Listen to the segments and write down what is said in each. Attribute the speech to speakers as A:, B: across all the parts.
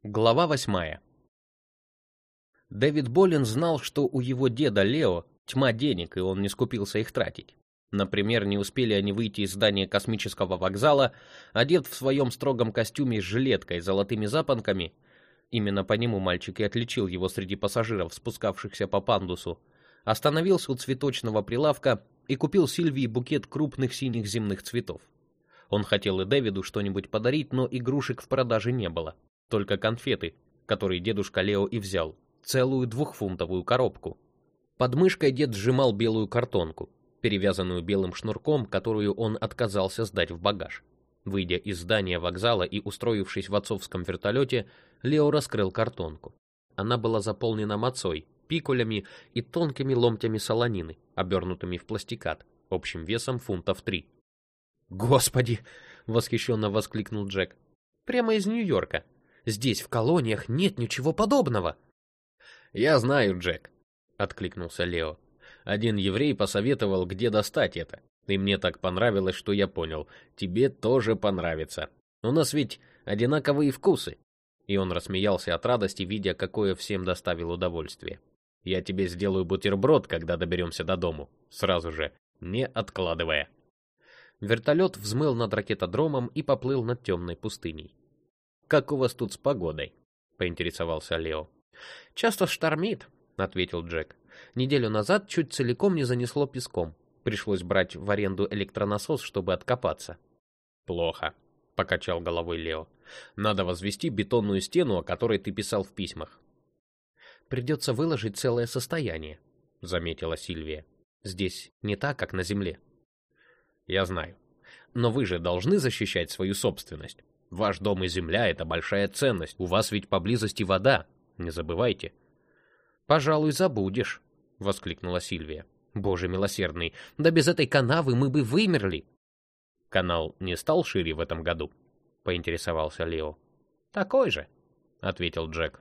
A: Глава 8. Дэвид Болин знал, что у его деда Лео тьма денег, и он не скупился их тратить. Например, не успели они выйти из здания космического вокзала, одет в своем строгом костюме с жилеткой, золотыми запонками. Именно по нему мальчик и отличил его среди пассажиров, спускавшихся по пандусу. Остановился у цветочного прилавка и купил Сильвии букет крупных синих земных цветов. Он хотел и Дэвиду что-нибудь подарить, но игрушек в продаже не было. Только конфеты, которые дедушка Лео и взял. Целую 2-фунтовую коробку. Под мышкой дед сжимал белую картонку, перевязанную белым шнурком, которую он отказался сдать в багаж. Выйдя из здания вокзала и устроившись в отцовском вертолете, Лео раскрыл картонку. Она была заполнена мацой, пикулями и тонкими ломтями солонины, обернутыми в пластикат, общим весом фунтов 3. «Господи!» — восхищенно воскликнул Джек. «Прямо из Нью-Йорка. Здесь, в колониях, нет ничего подобного». «Я знаю, Джек», — откликнулся Лео. «Один еврей посоветовал, где достать это. И мне так понравилось, что я понял. Тебе тоже понравится. У нас ведь одинаковые вкусы». И он рассмеялся от радости, видя, какое всем доставил удовольствие. «Я тебе сделаю бутерброд, когда доберемся до дому. Сразу же, не откладывая». Вертолет взмыл над ракетодромом и поплыл над темной пустыней. «Как у вас тут с погодой?» — поинтересовался Лео. «Часто штормит», — ответил Джек. «Неделю назад чуть целиком не занесло песком. Пришлось брать в аренду электронасос, чтобы откопаться». «Плохо», — покачал головой Лео. «Надо возвести бетонную стену, о которой ты писал в письмах». «Придется выложить целое состояние», — заметила Сильвия. «Здесь не так, как на земле». «Я знаю. Но вы же должны защищать свою собственность. Ваш дом и земля — это большая ценность. У вас ведь поблизости вода. Не забывайте». «Пожалуй, забудешь», — воскликнула Сильвия. «Боже милосердный, да без этой канавы мы бы вымерли». «Канал не стал шире в этом году?» — поинтересовался Лео. «Такой же», — ответил Джек.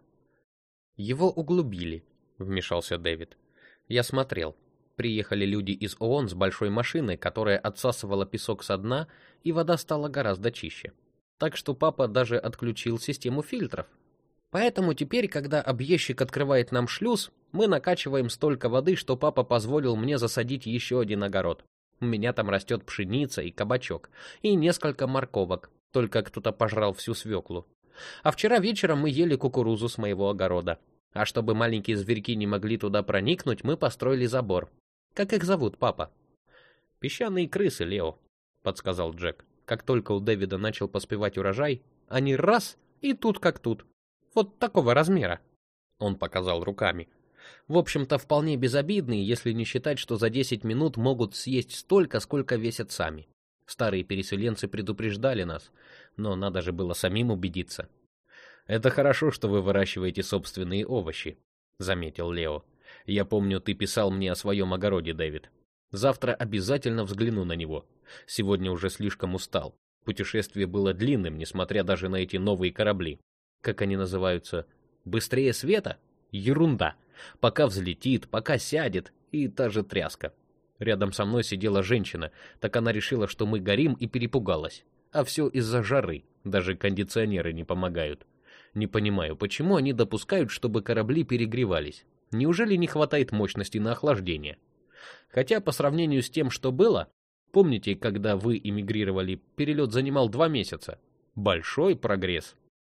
A: «Его углубили», — вмешался Дэвид. «Я смотрел. Приехали люди из ООН с большой машиной, которая отсасывала песок со дна, и вода стала гораздо чище. Так что папа даже отключил систему фильтров. Поэтому теперь, когда объездчик открывает нам шлюз, мы накачиваем столько воды, что папа позволил мне засадить еще один огород. У меня там растет пшеница и кабачок, и несколько морковок, только кто-то пожрал всю свеклу. А вчера вечером мы ели кукурузу с моего огорода. А чтобы маленькие зверьки не могли туда проникнуть, мы построили забор. Как их зовут, папа?» «Песчаные крысы, Лео», — подсказал Джек. Как только у Дэвида начал поспевать урожай, они раз — и тут как тут. Вот такого размера. Он показал руками. В общем-то, вполне безобидные, если не считать, что за 10 минут могут съесть столько, сколько весят сами. Старые переселенцы предупреждали нас, но надо же было самим убедиться. «Это хорошо, что вы выращиваете собственные овощи», — заметил Лео. «Я помню, ты писал мне о своем огороде, Дэвид. Завтра обязательно взгляну на него. Сегодня уже слишком устал. Путешествие было длинным, несмотря даже на эти новые корабли. Как они называются? Быстрее света? Ерунда. Пока взлетит, пока сядет, и та же тряска. Рядом со мной сидела женщина, так она решила, что мы горим, и перепугалась. А все из-за жары, даже кондиционеры не помогают. Не понимаю, почему они допускают, чтобы корабли перегревались. Неужели не хватает мощности на охлаждение? Хотя по сравнению с тем, что было, помните, когда вы эмигрировали, перелет занимал 2 месяца? Большой прогресс.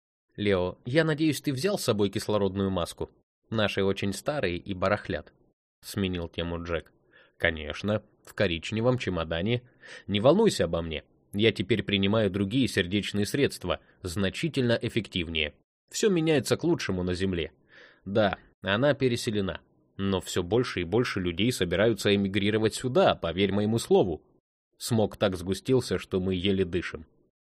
A: Лео, я надеюсь, ты взял с собой кислородную маску? Наши очень старые и барахлят. Сменил тему Джек. Конечно, в коричневом чемодане. Не волнуйся обо мне. Я теперь принимаю другие сердечные средства, значительно эффективнее. Все меняется к лучшему на Земле. Да, она переселена. Но все больше и больше людей собираются эмигрировать сюда, поверь моему слову. Смог так сгустился, что мы еле дышим.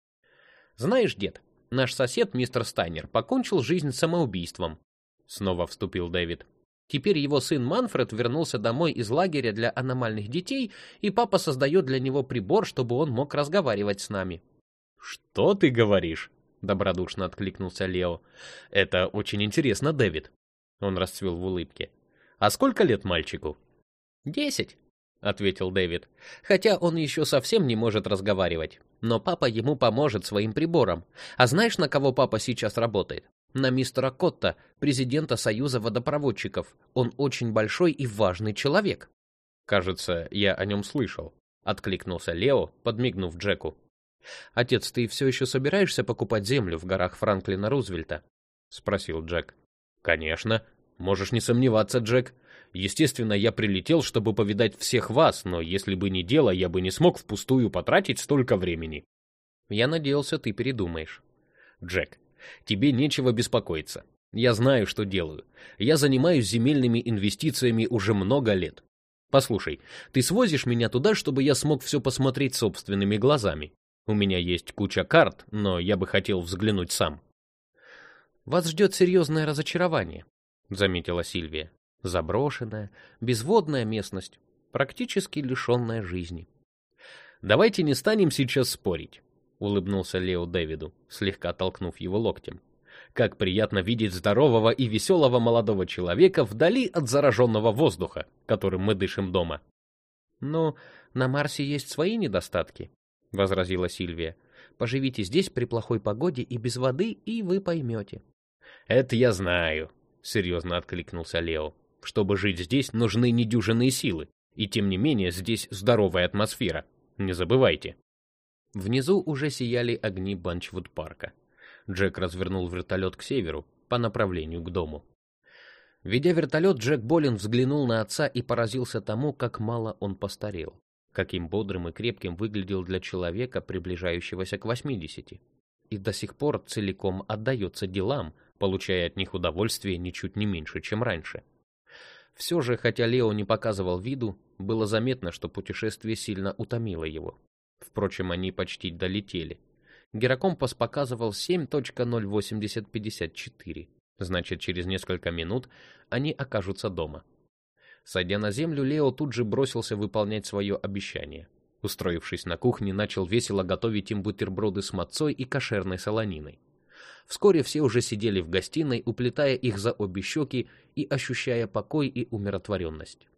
A: Знаешь, дед, наш сосед, мистер Стайнер, покончил жизнь самоубийством. Снова вступил Дэвид. Теперь его сын Манфред вернулся домой из лагеря для аномальных детей, и папа создает для него прибор, чтобы он мог разговаривать с нами. «Что ты говоришь?» — добродушно откликнулся Лео. «Это очень интересно, Дэвид». Он расцвел в улыбке. «А сколько лет мальчику?» 10, — ответил Дэвид. «Хотя он еще совсем не может разговаривать. Но папа ему поможет своим прибором. А знаешь, на кого папа сейчас работает? на мистера Котта, президента Союза водопроводчиков. Он очень большой и важный человек». «Кажется, я о нем слышал», — откликнулся Лео, подмигнув Джеку. «Отец, ты все еще собираешься покупать землю в горах Франклина Рузвельта?» — спросил Джек. «Конечно. Можешь не сомневаться, Джек. Естественно, я прилетел, чтобы повидать всех вас, но если бы не дело, я бы не смог впустую потратить столько времени». «Я надеялся, ты передумаешь». «Джек, тебе нечего беспокоиться. Я знаю, что делаю. Я занимаюсь земельными инвестициями уже много лет. Послушай, ты свозишь меня туда, чтобы я смог все посмотреть собственными глазами. У меня есть куча карт, но я бы хотел взглянуть сам». «Вас ждет серьезное разочарование», — заметила Сильвия. «Заброшенная, безводная местность, практически лишенная жизни». «Давайте не станем сейчас спорить», — улыбнулся Лео Дэвиду, слегка толкнув его локтем. «Как приятно видеть здорового и веселого молодого человека вдали от зараженного воздуха, которым мы дышим дома». «Но на Марсе есть свои недостатки», — возразила Сильвия. «Поживите здесь при плохой погоде и без воды, и вы поймете». «Это я знаю», — серьезно откликнулся Лео. «Чтобы жить здесь, нужны недюжинные силы, и тем не менее здесь здоровая атмосфера. Не забывайте». Внизу уже сияли огни Банчвуд-парка. Джек развернул вертолет к северу, по направлению к дому. Ведя вертолет, Джек Болин взглянул на отца и поразился тому, как мало он постарел, каким бодрым и крепким выглядел для человека, приближающегося к 80, и до сих пор целиком отдается делам, получая от них удовольствие ничуть не меньше, чем раньше. Все же, хотя Лео не показывал виду, было заметно, что путешествие сильно утомило его. Впрочем, они почти долетели. Гирокомпас показывал 7.08054, значит, через несколько минут они окажутся дома. Сойдя на землю, Лео тут же бросился выполнять свое обещание. Устроившись на кухне, начал весело готовить им бутерброды с мацой и кошерной солониной. Вскоре все уже сидели в гостиной, уплетая их за обе щеки и ощущая покой и умиротворенность.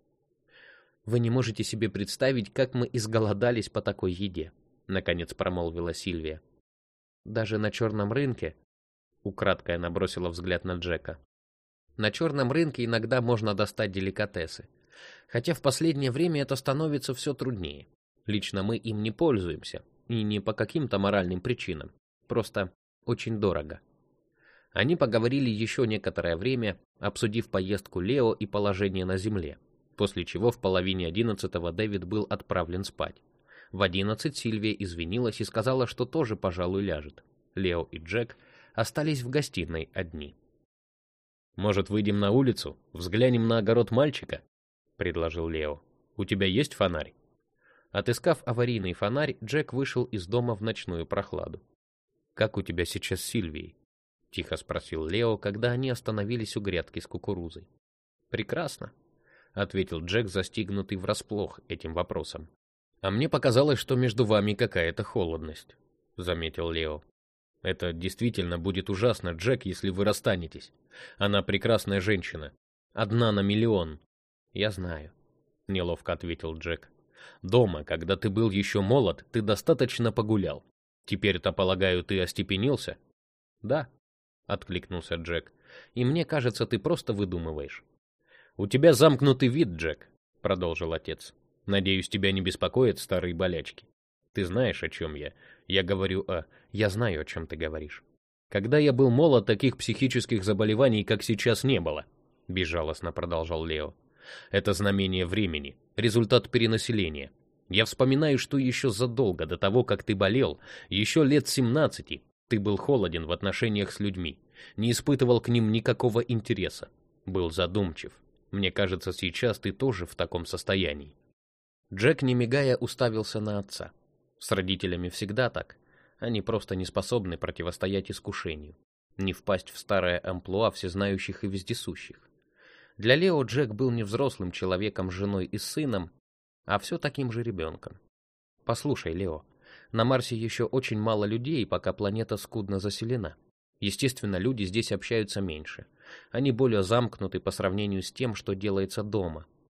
A: «Вы не можете себе представить, как мы изголодались по такой еде», — наконец промолвила Сильвия. «Даже на черном рынке...» — украдкой она бросила взгляд на Джека. «На черном рынке иногда можно достать деликатесы. Хотя в последнее время это становится все труднее. Лично мы им не пользуемся, и не по каким-то моральным причинам. Просто очень дорого». Они поговорили еще некоторое время, обсудив поездку Лео и положение на земле, после чего в половине 11-го Дэвид был отправлен спать. В 11 Сильвия извинилась и сказала, что тоже, пожалуй, ляжет. Лео и Джек остались в гостиной одни. «Может, выйдем на улицу, взглянем на огород мальчика?» — предложил Лео. «У тебя есть фонарь?» Отыскав аварийный фонарь, Джек вышел из дома в ночную прохладу. «Как у тебя сейчас с Сильвией?» — тихо спросил Лео, когда они остановились у грядки с кукурузой. «Прекрасно», — ответил Джек, застигнутый врасплох этим вопросом. «А мне показалось, что между вами какая-то холодность», — заметил Лео. «Это действительно будет ужасно, Джек, если вы расстанетесь. Она прекрасная женщина. Одна на миллион». «Я знаю», — неловко ответил Джек. «Дома, когда ты был еще молод, ты достаточно погулял. Теперь-то, полагаю, ты остепенился?» «Да», — откликнулся Джек. «И мне кажется, ты просто выдумываешь». «У тебя замкнутый вид, Джек», — продолжил отец. «Надеюсь, тебя не беспокоят старые болячки. Ты знаешь, о чем я. Я говорю о... Я знаю, о чем ты говоришь. Когда я был молод, таких психических заболеваний, как сейчас, не было», — безжалостно продолжал Лео. «Это знамение времени, результат перенаселения. Я вспоминаю, что еще задолго до того, как ты болел, еще лет 17, ты был холоден в отношениях с людьми, не испытывал к ним никакого интереса, был задумчив. Мне кажется, сейчас ты тоже в таком состоянии». Джек, не мигая, уставился на отца. С родителями всегда так. Они просто не способны противостоять искушению, не впасть в старое амплуа всезнающих и вездесущих. Для Лео Джек был не взрослым человеком с женой и сыном, а все таким же ребенком. «Послушай, Лео, на Марсе еще очень мало людей, пока планета скудно заселена. Естественно, люди здесь общаются меньше. Они более замкнуты по сравнению с тем, что делается дома.